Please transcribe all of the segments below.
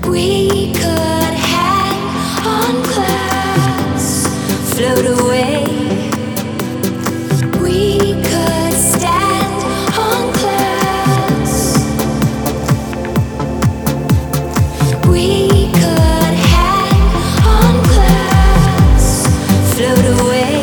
We could hang on clouds, float away. We could stand on clouds. We could hang on clouds, float away.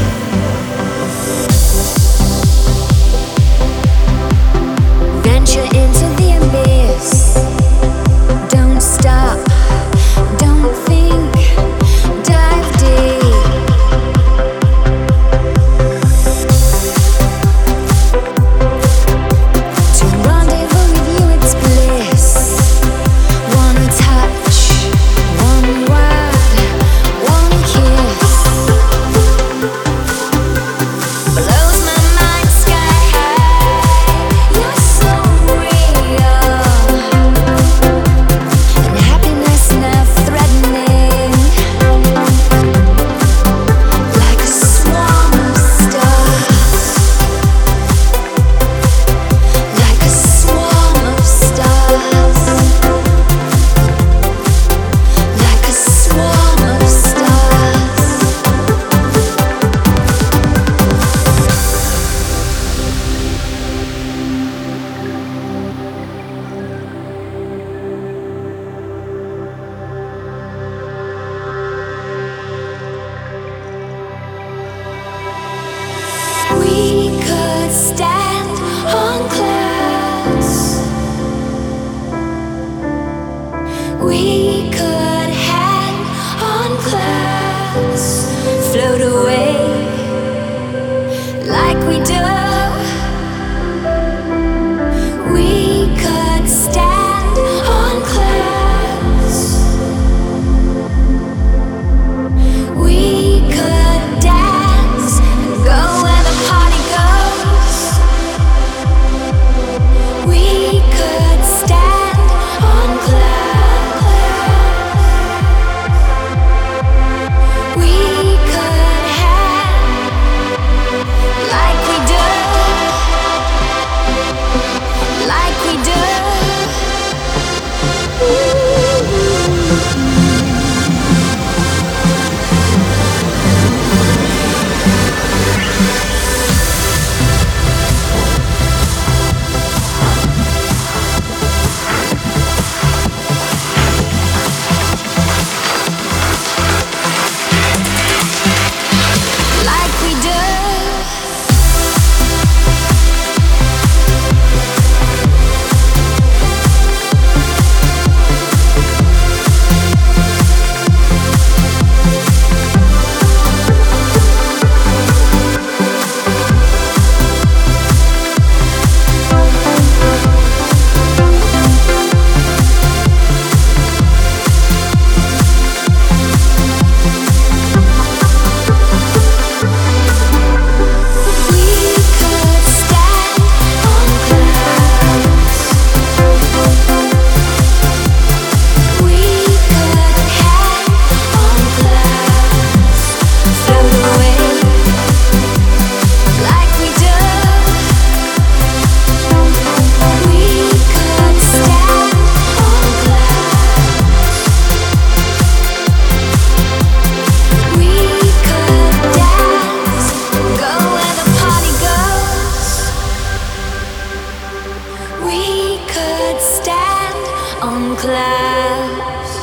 Venture into the abyss. Don't stop, don't think, dive deep. To rendezvous with you, it's bliss. One touch, one word, one kiss. Blows my mind sky high. You're so real. And happiness now threatening. Like a swarm of stars. Like a swarm of stars. Like a swarm of stars. We could stand on clouds. We could hang on clouds, float away like we do. We could stand on clouds. We could dance and go where the party goes. We could stand on clouds. We could hang like we do, like we do. Like we do. We could stand on clouds. We could hang on clouds, float away like we do. We could stand on clouds. We could dance, go where the party goes. We could stand on clouds.